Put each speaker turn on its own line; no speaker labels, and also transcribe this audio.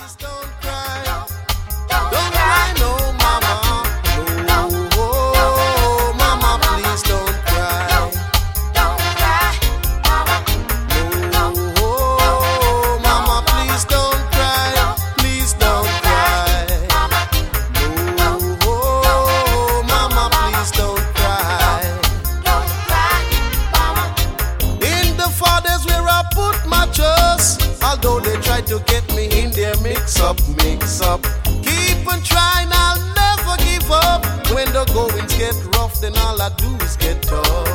please don't cry. Don't cry, no, mama. No, oh, mama, please don't cry.
Don't cry, mama.
No, oh, mama, please don't cry. Please don't cry. No, oh, mama, please don't cry.
Don't cry, mama.
In the fathers where I put my trust, although they try to get me in their mix up. Keep on trying, I'll never give up. When the goings get rough, then all I do is get tough.